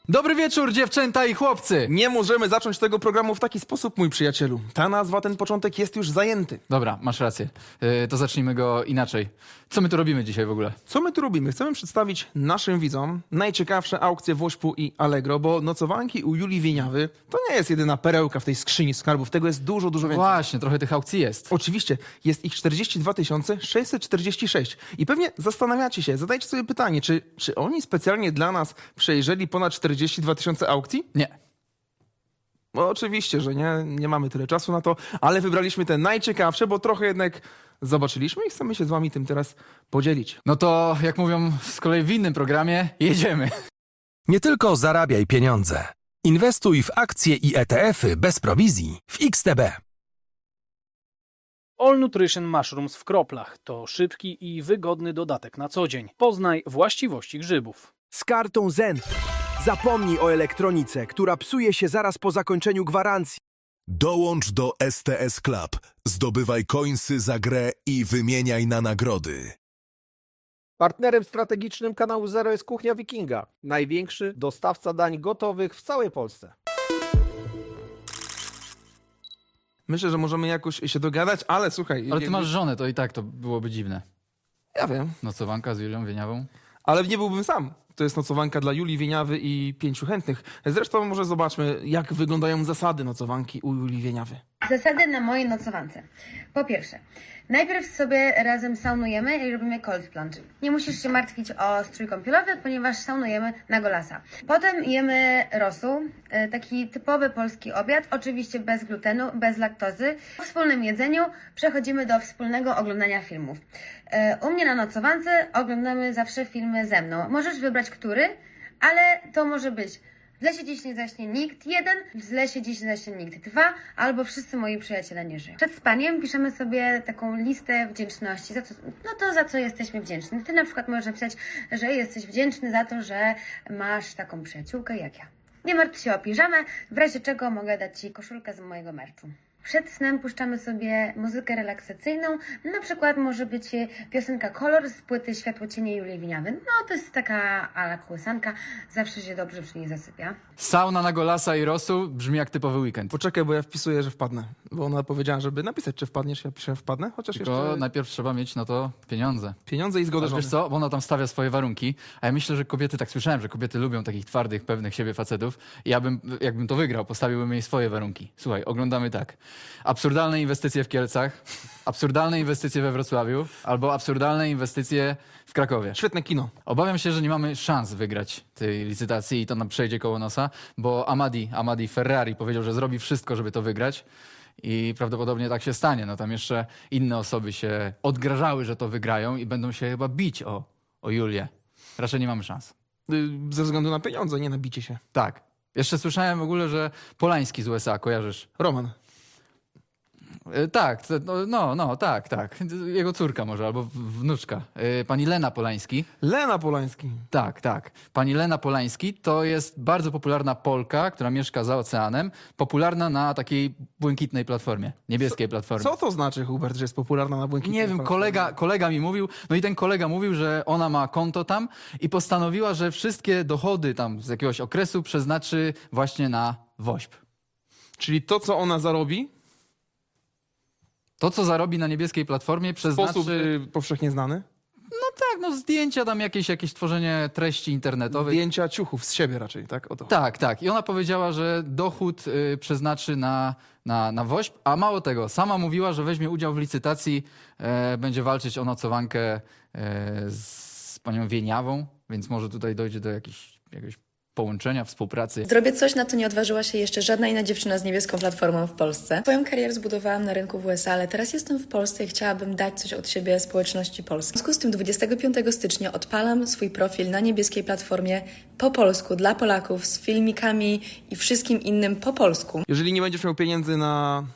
Dobry wieczór, dziewczęta i chłopcy! Nie możemy zacząć tego programu w taki sposób, mój przyjacielu. Ta nazwa, ten początek jest już zajęty. Dobra, masz rację. To zacznijmy go inaczej. Co my tu robimy dzisiaj w ogóle? Co my tu robimy? Chcemy przedstawić naszym widzom najciekawsze aukcje Wośpu i Allegro, bo nocowanki u Julii Wieniawy to nie jest jedyna perełka w tej skrzyni skarbów. Tego jest dużo, dużo więcej. Właśnie, trochę tych aukcji jest. Oczywiście, jest ich 42 646. I pewnie zastanawiacie się, zadajcie sobie pytanie, czy oni specjalnie dla nas przejrzeli ponad 42 000 aukcji? Nie. No, oczywiście, że nie mamy tyle czasu na to, ale wybraliśmy te najciekawsze, bo trochę jednak zobaczyliśmy i chcemy się z wami tym teraz podzielić. No to, jak mówią z kolei w innym programie, jedziemy. Nie tylko zarabiaj pieniądze. Inwestuj w akcje i ETF-y bez prowizji w XTB. All Nutrition Mushrooms w kroplach to szybki i wygodny dodatek na co dzień. Poznaj właściwości grzybów. Z kartą Zen. Zapomnij o elektronice, która psuje się zaraz po zakończeniu gwarancji. Dołącz do STS Club, zdobywaj coinsy za grę i wymieniaj na nagrody. Partnerem strategicznym kanału Zero jest Kuchnia Wikinga, największy dostawca dań gotowych w całej Polsce. Myślę, że możemy jakoś się dogadać, ale słuchaj... Ale ty masz żonę, to i tak to byłoby dziwne. Ja wiem. Nocowanka z Julią Wieniawą. Ale nie byłbym sam. To jest nocowanka dla Julii Wieniawy i 5 chętnych. Zresztą może zobaczmy, jak wyglądają zasady nocowanki u Julii Wieniawy. Zasady na mojej nocowance. Po pierwsze, najpierw sobie razem saunujemy i robimy cold plunge. Nie musisz się martwić o strój kąpielowy, ponieważ saunujemy na golasa. Potem jemy rosół, taki typowy polski obiad, oczywiście bez glutenu, bez laktozy. Po wspólnym jedzeniu przechodzimy do wspólnego oglądania filmów. U mnie na nocowance oglądamy zawsze filmy ze mną. Możesz wybrać który, ale to może być W lesie dziś nie zaśnie nikt 1, w lesie dziś nie zaśnie nikt 2, albo wszyscy moi przyjaciele nie żyją. Przed spaniem piszemy sobie taką listę wdzięczności, za co jesteśmy wdzięczni. Ty na przykład możesz napisać, że jesteś wdzięczny za to, że masz taką przyjaciółkę jak ja. Nie martw się o piżamę, w razie czego mogę dać Ci koszulkę z mojego merchu. Przed snem puszczamy sobie muzykę relaksacyjną, na przykład może być piosenka Kolor z płyty Światło cienie Julii Wieniawy. No to jest taka ala kołysanka, zawsze się dobrze przy niej zasypia. Sauna na golasa i rosół brzmi jak typowy weekend. Poczekaj, bo ja wpisuję, że wpadnę. Bo ona powiedziała, żeby napisać, czy wpadniesz, ja piszę wpadnę, chociaż Tylko jeszcze... najpierw trzeba mieć na to pieniądze. Pieniądze i zgodę żony. Wiesz co, bo ona tam stawia swoje warunki, a ja myślę, że kobiety, tak słyszałem, że kobiety lubią takich twardych, pewnych siebie facetów i jakbym to wygrał, postawiłbym jej swoje warunki. Słuchaj, oglądamy tak. Absurdalne inwestycje w Kielcach, absurdalne inwestycje we Wrocławiu albo absurdalne inwestycje w Krakowie. Świetne kino. Obawiam się, że nie mamy szans wygrać tej licytacji i to nam przejdzie koło nosa, bo Amadi Ferrari powiedział, że zrobi wszystko, żeby to wygrać. I prawdopodobnie tak się stanie. No tam jeszcze inne osoby się odgrażały, że to wygrają i będą się chyba bić o Julię. Raczej nie mamy szans. Ze względu na pieniądze, nie na bicie się. Tak. Jeszcze słyszałem w ogóle, że Polański z USA, kojarzysz? Roman. Tak, tak. Jego córka może, albo wnuczka. Pani Lena Polański. Lena Polański. Tak. Pani Lena Polański to jest bardzo popularna Polka, która mieszka za oceanem. Popularna na takiej błękitnej platformie, niebieskiej platformie. Co to znaczy, Hubert, że jest popularna na błękitnej Nie wiem, kolega mi mówił, no i ten kolega mówił, że ona ma konto tam i postanowiła, że wszystkie dochody tam z jakiegoś okresu przeznaczy właśnie na Wośp. Czyli to, co ona zarobi... To, co zarobi na niebieskiej platformie, przeznaczy... W sposób powszechnie znany? No tak, zdjęcia tam, jakieś tworzenie treści internetowej. Zdjęcia ciuchów z siebie raczej, tak? O to. Tak. I ona powiedziała, że dochód przeznaczy na Wośp, a mało tego, sama mówiła, że weźmie udział w licytacji, będzie walczyć o nocowankę z panią Wieniawą, więc może tutaj dojdzie do jakiegoś połączenia, współpracy. Zrobię coś, na co nie odważyła się jeszcze żadna inna dziewczyna z niebieską platformą w Polsce. Swoją karierę zbudowałam na rynku w USA, ale teraz jestem w Polsce i chciałabym dać coś od siebie społeczności polskiej. W związku z tym 25 stycznia odpalam swój profil na niebieskiej platformie po polsku, dla Polaków, z filmikami i wszystkim innym po polsku. Jeżeli nie będziesz miał pieniędzy na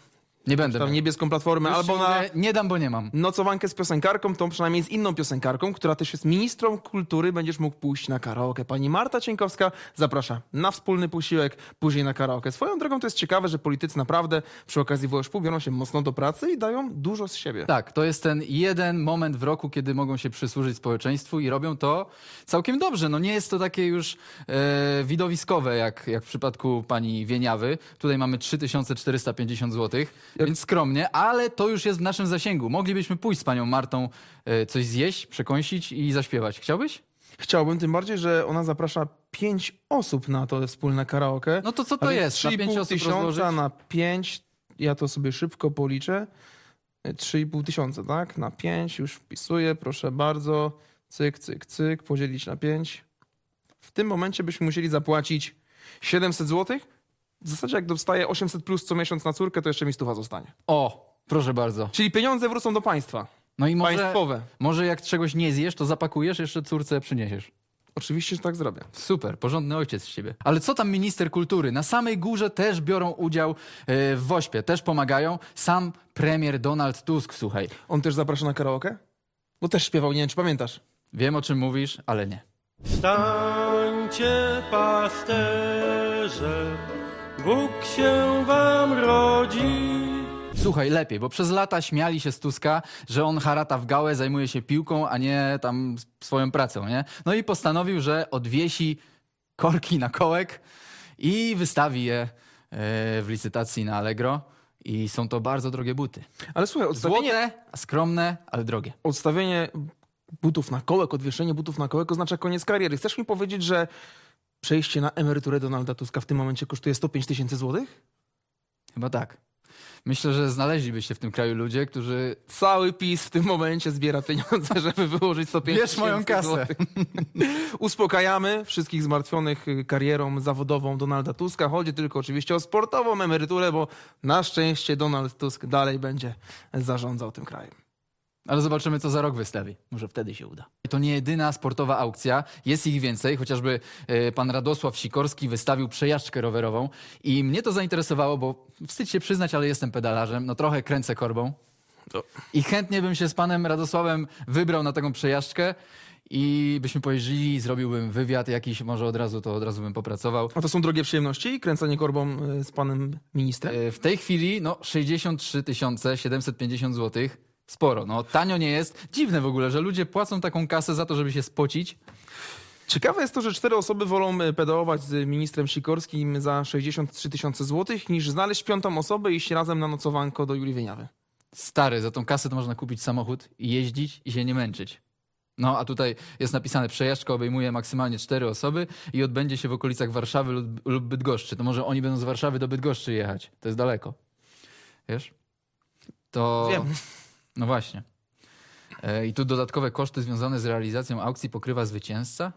Nie będę tam miał. niebieską platformę, Już albo ci na mówię, nie dam, bo nie mam. nocowankę z piosenkarką, tą przynajmniej z inną piosenkarką, która też jest ministrą kultury, będziesz mógł pójść na karaoke. Pani Marta Cieńkowska zaprasza na wspólny posiłek, później na karaoke. Swoją drogą to jest ciekawe, że politycy naprawdę przy okazji WSP biorą się mocno do pracy i dają dużo z siebie. Tak, to jest ten jeden moment w roku, kiedy mogą się przysłużyć społeczeństwu i robią to całkiem dobrze. No nie jest to takie już widowiskowe, jak w przypadku pani Wieniawy. Tutaj mamy 3450 zł, więc skromnie, ale to już jest w naszym zasięgu. Moglibyśmy pójść z panią Martą coś zjeść, przekąsić i zaśpiewać. Chciałbyś? Chciałbym, tym bardziej, że ona zaprasza 5 osób na to wspólne karaoke. No to co to A więc jest? Na 5 3,5 osób tysiąca rozłożyć? na 5, ja to sobie szybko policzę. 3,5 tysiąca, tak? Na 5 już wpisuję, proszę bardzo. Cyk, cyk, cyk, podzielić na 5. W tym momencie byśmy musieli zapłacić 700 zł. W zasadzie jak dostaję 800 plus co miesiąc na córkę, to jeszcze mi 100 zostanie. O, proszę bardzo. Czyli pieniądze wrócą do państwa. No i Państwowe. może jak czegoś nie zjesz, to zapakujesz, jeszcze córce przyniesiesz. Oczywiście, że tak zrobię. Super, porządny ojciec z ciebie. Ale co tam minister kultury? Na samej górze też biorą udział w WOŚP-ie, też pomagają. Sam premier Donald Tusk, słuchaj. On też zaprasza na karaoke? Bo też śpiewał, nie wiem, czy pamiętasz. Wiem, o czym mówisz, ale nie. Stańcie, pasterze, Bóg się wam rodzi. Słuchaj, lepiej, bo przez lata śmiali się z Tuska, że on harata w gałę, zajmuje się piłką, a nie tam swoją pracą, nie? No i postanowił, że odwiesi korki na kołek i wystawi je w licytacji na Allegro. I są to bardzo drogie buty. Ale słuchaj, Złote, a skromne, ale drogie. odstawienie butów na kołek, odwieszenie butów na kołek oznacza koniec kariery. Chcesz mi powiedzieć, że przejście na emeryturę Donalda Tuska w tym momencie kosztuje 105 tysięcy złotych? Chyba tak. Myślę, że znaleźliby się w tym kraju ludzie, którzy... Cały PiS w tym momencie zbiera pieniądze, żeby wyłożyć 105 Bierz tysięcy moją kasę. złotych. Uspokajamy wszystkich zmartwionych karierą zawodową Donalda Tuska. Chodzi tylko oczywiście o sportową emeryturę, bo na szczęście Donald Tusk dalej będzie zarządzał tym krajem. Ale zobaczymy, co za rok wystawi. Może wtedy się uda. To nie jedyna sportowa aukcja. Jest ich więcej. Chociażby pan Radosław Sikorski wystawił przejażdżkę rowerową. I mnie to zainteresowało, bo wstyd się przyznać, ale jestem pedalarzem. No trochę kręcę korbą. I chętnie bym się z panem Radosławem wybrał na taką przejażdżkę. I byśmy pojeździli, zrobiłbym wywiad jakiś, może od razu bym popracował. A to są drogie przyjemności? Kręcenie korbą z panem ministrem? W tej chwili 63 750 zł. Sporo. No tanio nie jest. Dziwne w ogóle, że ludzie płacą taką kasę za to, żeby się spocić. Ciekawe jest to, że 4 osoby wolą pedałować z ministrem Sikorskim za 63 tysiące złotych, niż znaleźć 5. osobę i iść razem na nocowanko do Julii Wieniawy. Stary, za tą kasę to można kupić samochód i jeździć i się nie męczyć. No, a tutaj jest napisane, przejażdżka obejmuje maksymalnie 4 osoby i odbędzie się w okolicach Warszawy lub Bydgoszczy. To może oni będą z Warszawy do Bydgoszczy jechać. To jest daleko. Wiesz? To... Wiem. No właśnie. I tu dodatkowe koszty związane z realizacją aukcji pokrywa zwycięzca?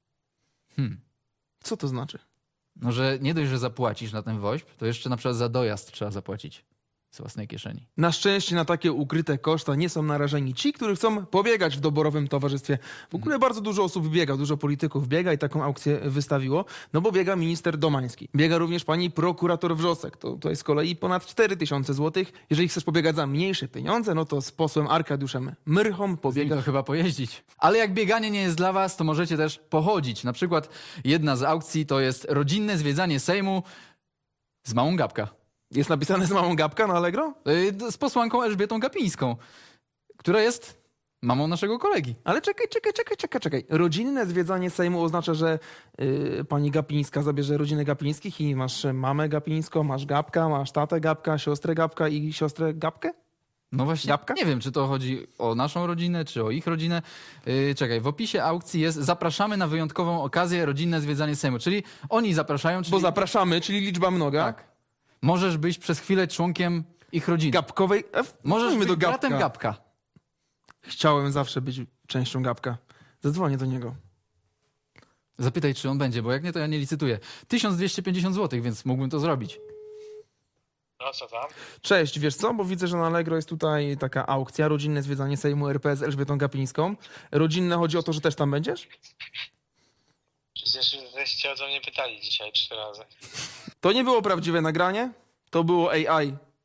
Co to znaczy? No, że nie dość, że zapłacisz na ten WOŚP, to jeszcze na przykład za dojazd trzeba zapłacić z własnej kieszeni. Na szczęście na takie ukryte koszta nie są narażeni ci, którzy chcą pobiegać w doborowym towarzystwie. W ogóle bardzo dużo osób biega, dużo polityków biega i taką aukcję wystawiło, no bo biega minister Domański. Biega również pani prokurator Wrzosek. To jest z kolei ponad 4 tysiące złotych. Jeżeli chcesz pobiegać za mniejsze pieniądze, no to z posłem Arkadiuszem Myrchą Biega chyba pojeździć. Ale jak bieganie nie jest dla was, to możecie też pochodzić. Na przykład jedna z aukcji to jest rodzinne zwiedzanie Sejmu z Małą Gapka. Jest napisane z Małą Gapka na Allegro? Z posłanką Elżbietą Gapińską, która jest mamą naszego kolegi. Ale czekaj. Rodzinne zwiedzanie Sejmu oznacza, że pani Gapińska zabierze rodzinę Gapińskich i masz mamę Gapińską, masz Gapka, masz tatę Gapka, siostrę Gapka i siostrę Gapkę? No właśnie, Gapka? Nie wiem, czy to chodzi o naszą rodzinę, czy o ich rodzinę. Czekaj, w opisie aukcji jest zapraszamy na wyjątkową okazję rodzinne zwiedzanie Sejmu, czyli oni zapraszają, czyli... Bo zapraszamy, czyli liczba mnoga. Tak. Możesz być przez chwilę członkiem ich rodziny. Gapkowej? Możesz być do Gapka. bratem Gapka. Chciałem zawsze być częścią Gapka. Zadzwonię do niego. Zapytaj, czy on będzie, bo jak nie, to ja nie licytuję. 1250 zł, więc mógłbym to zrobić. No co tam? Cześć, wiesz co? Bo widzę, że na Allegro jest tutaj taka aukcja, rodzinne zwiedzanie Sejmu RP z Elżbietą Gapińską. Rodzinne chodzi o to, że też tam będziesz? Przecież żeście o to mnie pytali dzisiaj 3 razy. To nie było prawdziwe nagranie, to było AI.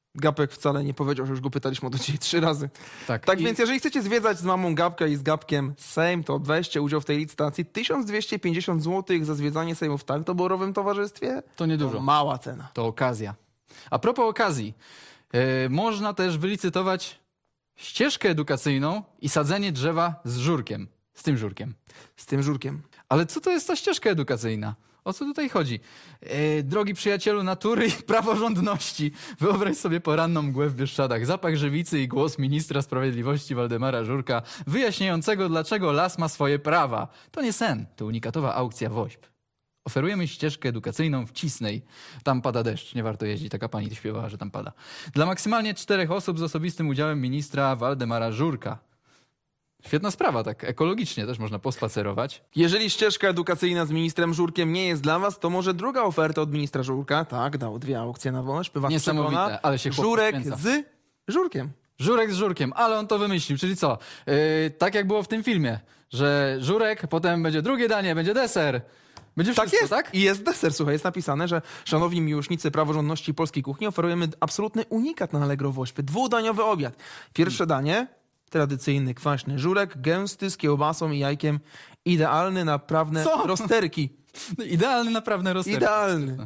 Gapek wcale nie powiedział, że już go pytaliśmy o to dzisiaj 3 razy. Tak I- więc jeżeli chcecie zwiedzać z mamą Gapka i z Gapkiem Sejm, to weźcie udział w tej licytacji. 1250 zł za zwiedzanie Sejmu w tak doborowym towarzystwie. To niedużo. Mała cena. To okazja. A propos okazji, można też wylicytować ścieżkę edukacyjną i sadzenie drzewa z żurkiem. Z tym żurkiem. Z tym żurkiem. Ale co to jest ta ścieżka edukacyjna? O co tutaj chodzi? Drogi przyjacielu natury i praworządności, wyobraź sobie poranną mgłę w Bieszczadach, zapach żywicy i głos ministra sprawiedliwości Waldemara Żurka, wyjaśniającego, dlaczego las ma swoje prawa. To nie sen, to unikatowa aukcja WOŚP. Oferujemy ścieżkę edukacyjną w Cisnej. Tam pada deszcz, nie warto jeździć. Taka pani śpiewała, że tam pada. Dla maksymalnie 4 osób z osobistym udziałem ministra Waldemara Żurka. Świetna sprawa, tak ekologicznie też można pospacerować. Jeżeli ścieżka edukacyjna z ministrem Żurkiem nie jest dla was, to może druga oferta od ministra Żurka. Tak, dał 2 aukcje na WOŚP. Was Niesamowite, przekona. ale się chłop Żurek poświęca. z Żurkiem. Żurek z żurkiem, ale on to wymyślił, czyli co? Tak jak było w tym filmie, że żurek, potem będzie drugie danie, będzie deser. Będzie wszystko, Tak jest. tak? I jest deser. Słuchaj, jest napisane, że szanowni miłośnicy praworządności polskiej kuchni, oferujemy absolutny unikat na Allegro WOŚP. 2-daniowy obiad. Pierwsze danie, tradycyjny kwaśny żurek, gęsty z kiełbasą i jajkiem. Idealny na prawne Co? rozterki. Idealny naprawdę rozterki. Idealny.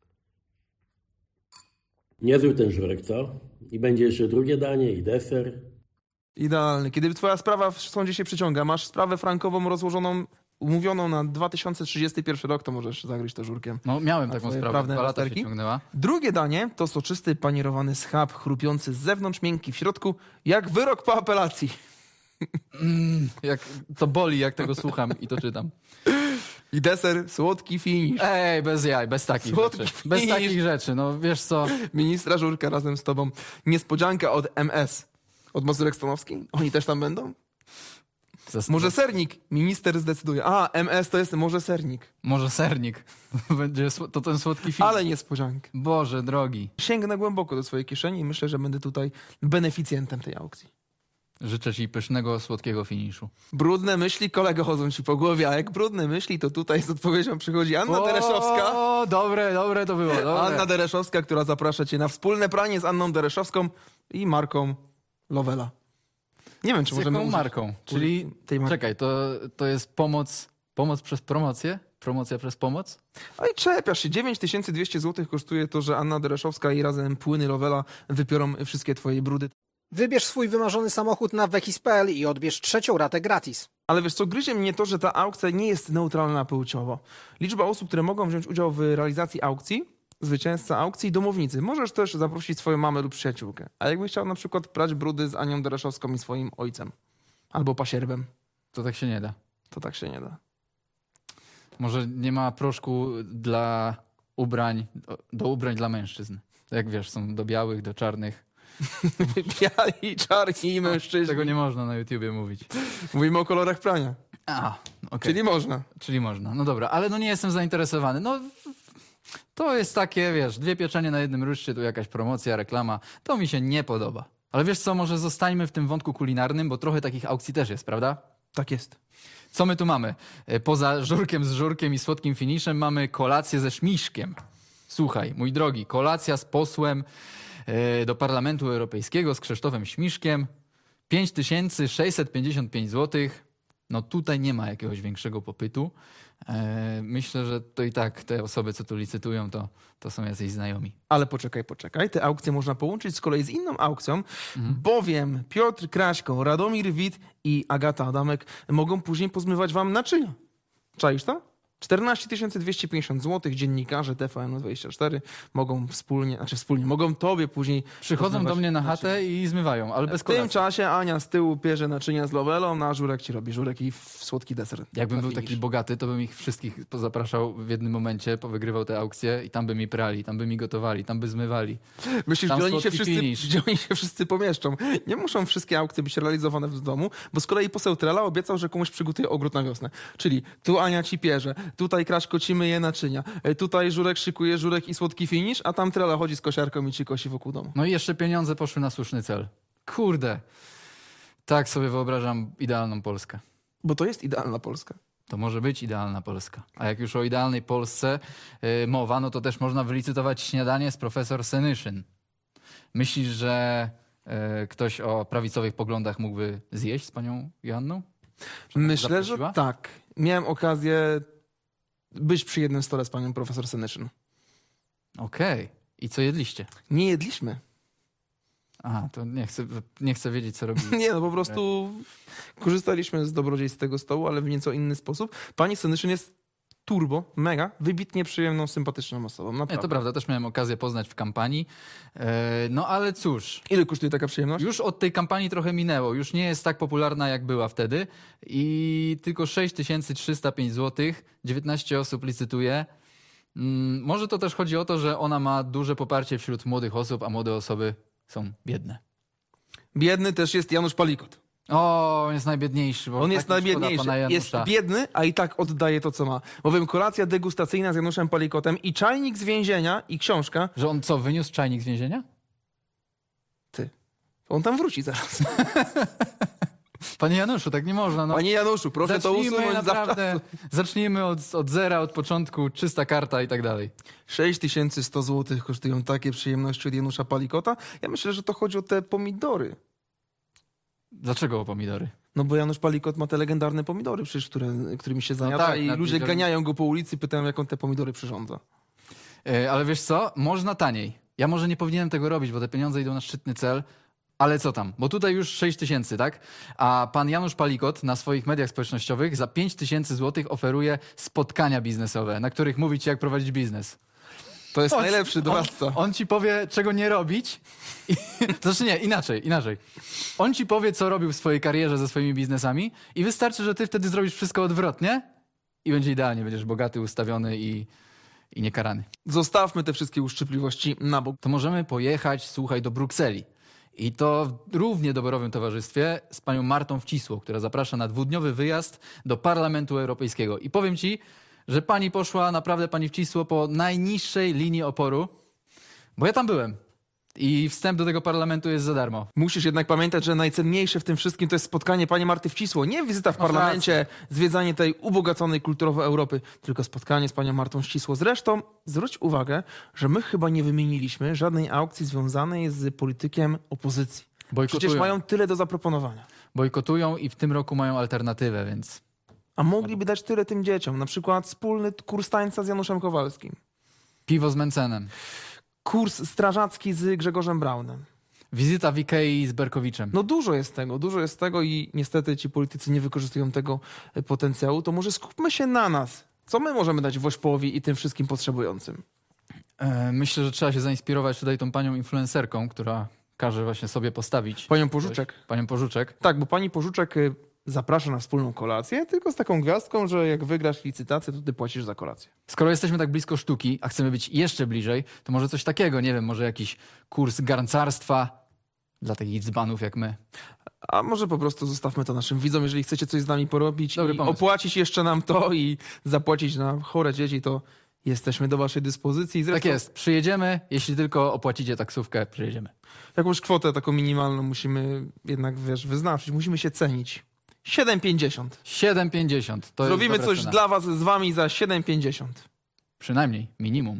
Niezły ten żurek, co? I będzie jeszcze drugie danie i deser. Idealny. Kiedy twoja sprawa w sądzie się przyciąga, masz sprawę frankową rozłożoną, umówioną na 2031 rok, to możesz zagryźć to żurkiem. No miałem A taką twoje sprawę, prawne 2 lata się rozterki? ciągnęła. Drugie danie to soczysty, panierowany schab, chrupiący z zewnątrz, miękki w środku, jak wyrok po apelacji. To boli, jak tego słucham i to czytam. I deser, słodki finisz. Ej, bez jaj, bez takich Słodki rzeczy. Bez finisz. takich rzeczy, no wiesz co? Ministra Żurka razem z tobą. Niespodzianka od MS. Od Mazurek Stanowski? Oni też tam będą? Może sernik? Minister zdecyduje. A, MS to jest może sernik. Może sernik. Będzie to ten słodki film. Ale niespodziankę. Boże drogi. Sięgnę głęboko do swojej kieszeni i myślę, że będę tutaj beneficjentem tej aukcji. Życzę ci pysznego, słodkiego finiszu. Brudne myśli, kolego, chodzą ci po głowie, a jak brudne myśli, to tutaj z odpowiedzią przychodzi Anna Dereszowska. O, dobre to było. Dobre. Anna Dereszowska, która zaprasza cię na wspólne pranie z Anną Dereszowską i Marką Lowela. Nie wiem, czy Z możemy jaką użyć marką? Czyli, tej marki. czekaj, to jest pomoc przez promocję? Promocja przez pomoc? No i czepiasz się. 9200 zł kosztuje to, że Anna Dereszowska i razem płyny Lowela wypiorą wszystkie twoje brudy. Wybierz swój wymarzony samochód na Wekis.pl i odbierz 3. ratę gratis. Ale wiesz co, gryzie mnie to, że ta aukcja nie jest neutralna płciowo. Liczba osób, które mogą wziąć udział w realizacji aukcji, zwycięzca aukcji i domownicy. Możesz też zaprosić swoją mamę lub przyjaciółkę. A jakbyś chciał na przykład prać brudy z Anią Dereszowską i swoim ojcem. Albo pasierbem. To tak się nie da. To tak się nie da. Może nie ma proszku dla ubrań, do ubrań dla mężczyzn. Jak wiesz, są do białych, do czarnych. Biali, czarni mężczyźni. Tego nie można na YouTubie mówić. Mówimy o kolorach prania. Okay. Czyli można. No dobra, ale no nie jestem zainteresowany. No to jest takie, wiesz, 2 pieczenie na jednym ruszcie, tu jakaś promocja, reklama. To mi się nie podoba. Ale wiesz co, może zostańmy w tym wątku kulinarnym, bo trochę takich aukcji też jest, prawda? Tak jest. Co my tu mamy? Poza żurkiem z żurkiem i słodkim finiszem mamy kolację ze szmiszkiem. Słuchaj, mój drogi, kolacja z posłem do Parlamentu Europejskiego z Krzysztofem Śmiszkiem. 5655 zł. No tutaj nie ma jakiegoś większego popytu. Myślę, że to i tak te osoby, co tu licytują, to są jacyś znajomi. Ale poczekaj. Te aukcje można połączyć z kolei z inną aukcją, bowiem Piotr Kraśko, Radomir Wit i Agata Adamek mogą później pozmywać wam naczynia. Czaisz to? 14 250 zł dziennikarze TVN24 mogą mogą tobie później przychodzą do mnie na chatę i zmywają, ale bez W tym kolacji. czasie Ania z tyłu pierze naczynia z Lowelą, a Żurek ci robi żurek i słodki deser. Jakbym był finish. taki bogaty, to bym ich wszystkich zapraszał w jednym momencie, powygrywał te aukcje i tam by mi prali, tam by mi gotowali, tam by zmywali. Myślisz, Tam że oni słodki finish. gdzie oni się wszyscy pomieszczą? Nie muszą wszystkie aukcje być realizowane w domu, bo z kolei poseł Trela obiecał, że komuś przygotuje ogród na wiosnę. Czyli tu Ania ci pierze, tutaj Kraśko ci myje naczynia, tutaj Żurek szykuje żurek i słodki finish, a tam Trela chodzi z kosiarką i ci kosi wokół domu. No i jeszcze pieniądze poszły na słuszny cel. Kurde. Tak sobie wyobrażam idealną Polskę. Bo to jest idealna Polska. To może być idealna Polska. A jak już o idealnej Polsce mowa, no to też można wylicytować śniadanie z profesor Senyszyn. Myślisz, że ktoś o prawicowych poglądach mógłby zjeść z panią Joanną? Myślę, że zaprosiła? tak. Miałem okazję być przy jednym stole z panią profesor Senyszyn. Okej. I co jedliście? Nie jedliśmy. Aha, to nie chcę wiedzieć, co robili. Nie, no po prostu korzystaliśmy z dobrodziejstw tego stołu, ale w nieco inny sposób. Pani Senyszyn jest turbo, mega, wybitnie przyjemną, sympatyczną osobą. Naprawdę. Nie, to prawda, też miałem okazję poznać w kampanii. No ale cóż, Ile kosztuje taka przyjemność? już od tej kampanii trochę minęło. Już nie jest tak popularna, jak była wtedy. I tylko 6305 zł, 19 osób licytuje. Może to też chodzi o to, że ona ma duże poparcie wśród młodych osób, a młode osoby są biedne. Biedny też jest Janusz Palikot. O, on jest najbiedniejszy. Bo On jest tak mi szkoda najbiedniejszy. pana Jest Janusza. biedny, a i tak oddaje to, co ma. Bowiem kolacja degustacyjna z Januszem Palikotem i czajnik z więzienia i książka. Że on co, wyniósł czajnik z więzienia? On tam wróci zaraz. Panie Januszu, tak nie można. No. Panie Januszu, proszę to usunąć naprawdę. Zacznijmy od zera, od początku, czysta karta i tak dalej. 6100 zł kosztują takie przyjemności od Janusza Palikota. Ja myślę, że to chodzi o te pomidory. Dlaczego o pomidory? No bo Janusz Palikot ma te legendarne pomidory, przecież, którymi się zajada tak, i na ludzie tym- ganiają go po ulicy, pytają, jak on te pomidory przyrządza. Ale wiesz co? Można taniej. Ja może nie powinienem tego robić, bo te pieniądze idą na szczytny cel. Ale co tam? Bo tutaj już 6000, tak? A pan Janusz Palikot na swoich mediach społecznościowych za 5000 zł oferuje spotkania biznesowe, na których mówi ci, jak prowadzić biznes. To jest najlepszy doradca. On ci powie, czego nie robić. Znaczy nie, inaczej. On ci powie, co robił w swojej karierze ze swoimi biznesami i wystarczy, że ty wtedy zrobisz wszystko odwrotnie i będzie idealnie. Będziesz bogaty, ustawiony i niekarany. Zostawmy te wszystkie uszczypliwości na bok. To możemy pojechać, słuchaj, do Brukseli. I to w równie doborowym towarzystwie z panią Martą Wcisło, która zaprasza na 2-dniowy wyjazd do Parlamentu Europejskiego. I powiem ci, że pani poszła, naprawdę pani Wcisło, po najniższej linii oporu, bo ja tam byłem. I wstęp do tego parlamentu jest za darmo. Musisz jednak pamiętać, że najcenniejsze w tym wszystkim to jest spotkanie pani Marty Wcisło. Nie wizyta w parlamencie, zwiedzanie tej ubogaconej kulturowo Europy, tylko spotkanie z panią Martą Wcisło. Zresztą zwróć uwagę, że my chyba nie wymieniliśmy żadnej aukcji związanej z politykiem opozycji. Przecież mają tyle do zaproponowania. Bojkotują i w tym roku mają alternatywę, więc... A mogliby dać tyle tym dzieciom. Na przykład wspólny kurs tańca z Januszem Kowalskim. Piwo z Mencenem. Kurs strażacki z Grzegorzem Braunem. Wizyta w Ikei z Berkowiczem. No dużo jest tego i niestety ci politycy nie wykorzystują tego potencjału. To może skupmy się na nas. Co my możemy dać Wośpołowi i tym wszystkim potrzebującym? Myślę, że trzeba się zainspirować tutaj tą panią influencerką, która każe właśnie sobie postawić... Panią Porzuczek. Panią Porzuczek. Tak, bo pani Porzuczek zaprasza na wspólną kolację, tylko z taką gwiazdką, że jak wygrasz licytację, to ty płacisz za kolację. Skoro jesteśmy tak blisko sztuki, a chcemy być jeszcze bliżej, to może coś takiego, nie wiem, może jakiś kurs garncarstwa dla takich dzbanów jak my. A może po prostu zostawmy to naszym widzom, jeżeli chcecie coś z nami porobić Dobry i pomysł. opłacić jeszcze nam to i zapłacić na chore dzieci, to jesteśmy do waszej dyspozycji. Zresztą Tak jest, przyjedziemy, jeśli tylko opłacicie taksówkę, przyjedziemy. jakąś kwotę taką minimalną musimy jednak, wyznaczyć, musimy się cenić. 7,50. 7,50 to Zrobimy jest dobra coś cena. dla was z wami za 7,50. Przynajmniej, minimum.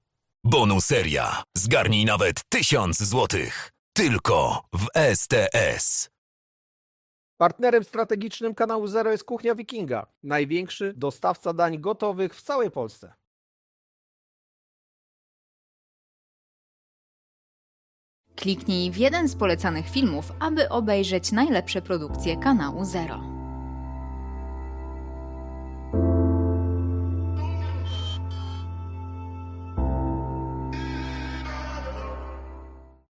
Bonuseria. Zgarnij nawet 1000 złotych. Tylko w STS. Partnerem strategicznym kanału Zero jest Kuchnia Wikinga, największy dostawca dań gotowych w całej Polsce. Kliknij w jeden z polecanych filmów, aby obejrzeć najlepsze produkcje kanału Zero.